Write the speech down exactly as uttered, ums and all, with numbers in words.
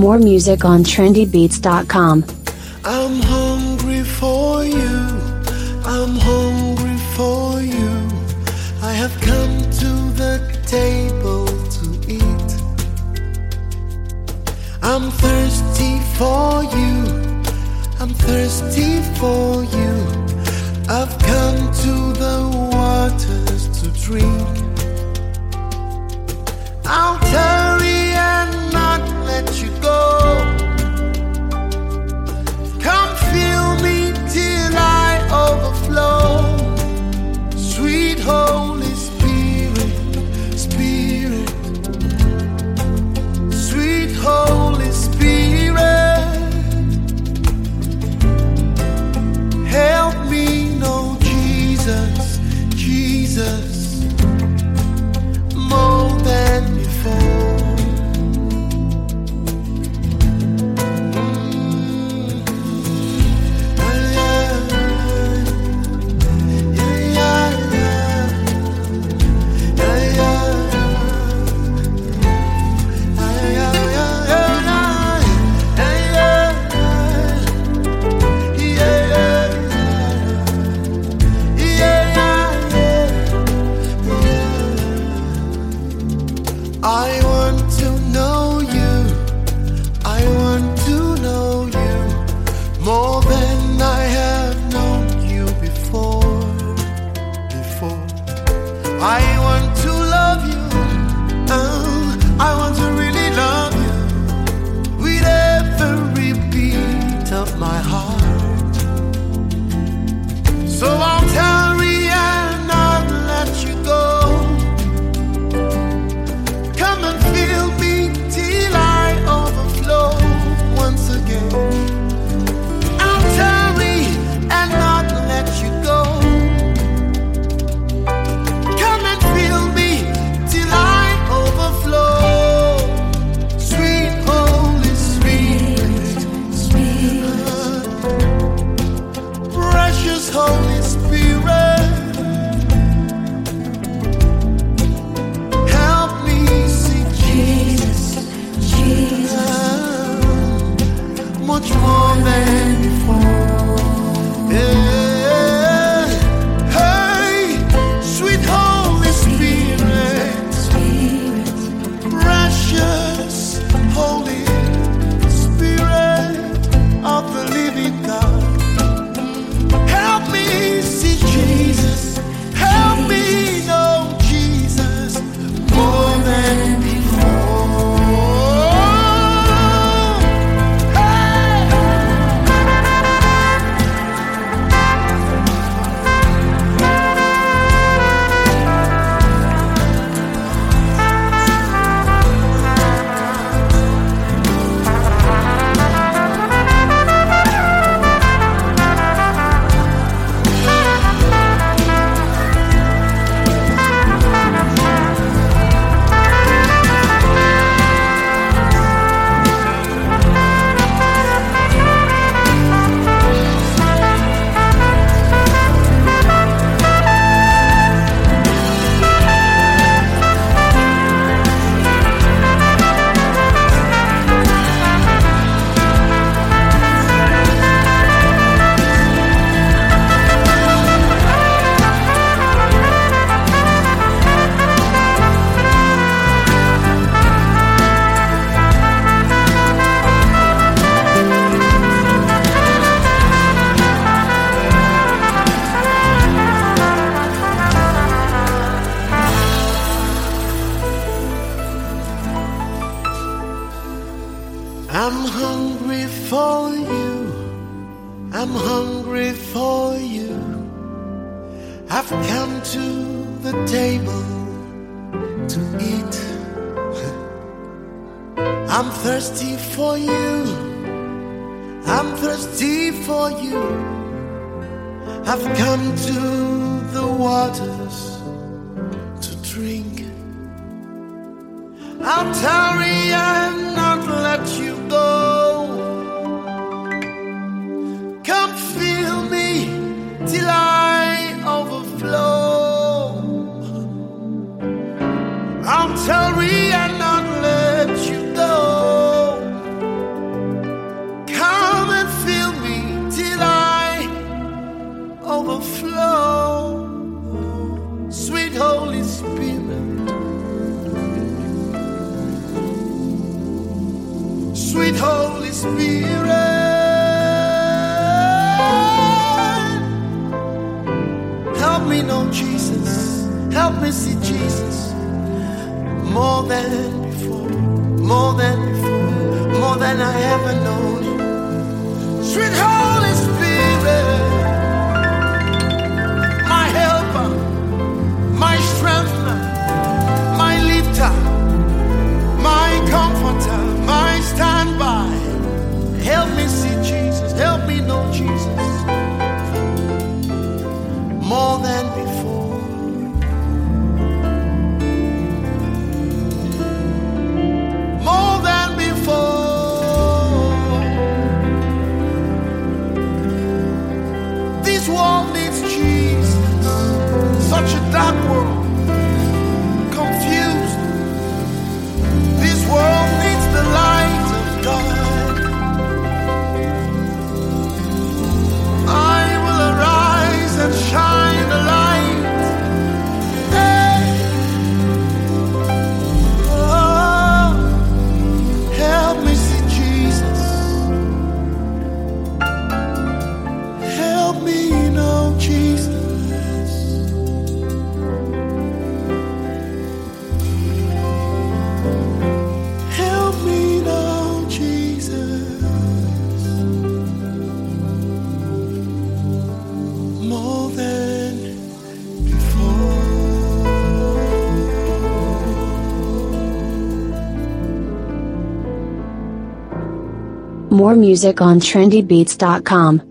More music on trendy beats dot com. I'm hungry for you, I'm hungry for you. I have come to the table to eat. I'm thirsty for you, I'm thirsty for you. I've come to the waters to drink. I'll tarry and not let you go. Come fill me till I overflow. Sweet Holy Spirit, Spirit. Sweet Holy Spirit, help me know Jesus, Jesus, more than before. I want to know you, I want to know you more than I have known you before, before. I want to love you, oh, I want to really love you with every beat of my heart. So I'll tarry and not let you go. Come and fill me till I overflow once again. I'll tarry and not let you go. Come and fill me till I overflow. Sweet Holy Spirit, Spirit, precious Holy Spirit. Much more than before. Yeah. Hey, sweet Holy Spirit, Spirit, precious Holy Spirit of the living God. Help me see Jesus, help me know Jesus more than before. I'm hungry for you, I'm hungry for you. I've come to the table to eat. I'm thirsty for you, I'm thirsty for you. I've come to the waters to drink. I'll tarry and not let you go. Come fill me till I overflow. I'll tarry and not let you go. Spirit, help me know Jesus, help me see Jesus more than before, more than before, more than I ever known you. Sweet Holy Spirit, my helper, my strengthener, my lifter, my comforter, my standby. Help me see Jesus, help me know Jesus more than before. More than before. This world needs Jesus. Such a dark world, confused. This world needs the light of God. I will arise and shine the light. Hey. Oh, help me see Jesus. Help me know Jesus. Help me know Jesus more than before. More music on trendy beats dot com.